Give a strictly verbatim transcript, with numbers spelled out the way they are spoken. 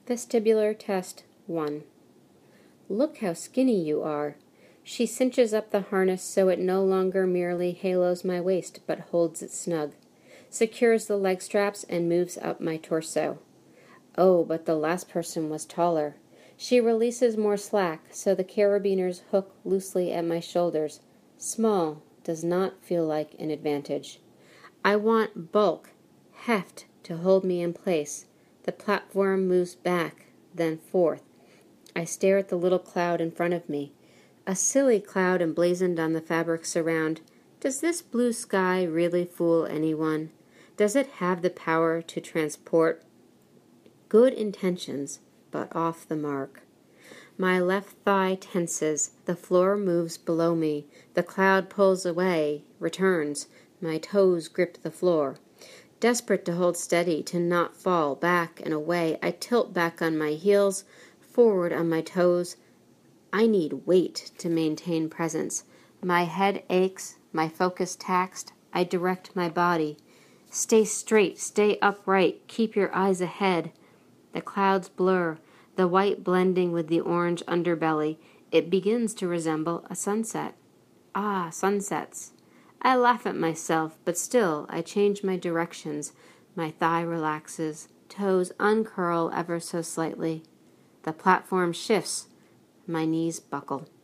Vestibular Test one. Look how skinny you are. She cinches up the harness so it no longer merely halos my waist, but holds it snug, secures the leg straps, and moves up my torso. Oh, but the last person was taller. She releases more slack, so the carabiners hook loosely at my shoulders. Small does not feel like an advantage. I want bulk, heft to hold me in place. The platform moves back, then forth. I stare at the little cloud in front of me. A silly cloud emblazoned on the fabric surround. Does this blue sky really fool anyone? Does it have the power to transport good intentions, but off the mark? My left thigh tenses. The floor moves below me. The cloud pulls away, returns. My toes grip the floor. Desperate to hold steady, to not fall back and away, I tilt back on my heels, forward on my toes. I need weight to maintain presence. My head aches, my focus taxed. I direct my body. Stay straight, stay upright, keep your eyes ahead. The clouds blur, the white blending with the orange underbelly. It begins to resemble a sunset. Ah, sunsets. I laugh at myself, but still I change my directions. My thigh relaxes, toes uncurl ever so slightly. The platform shifts. My knees buckle.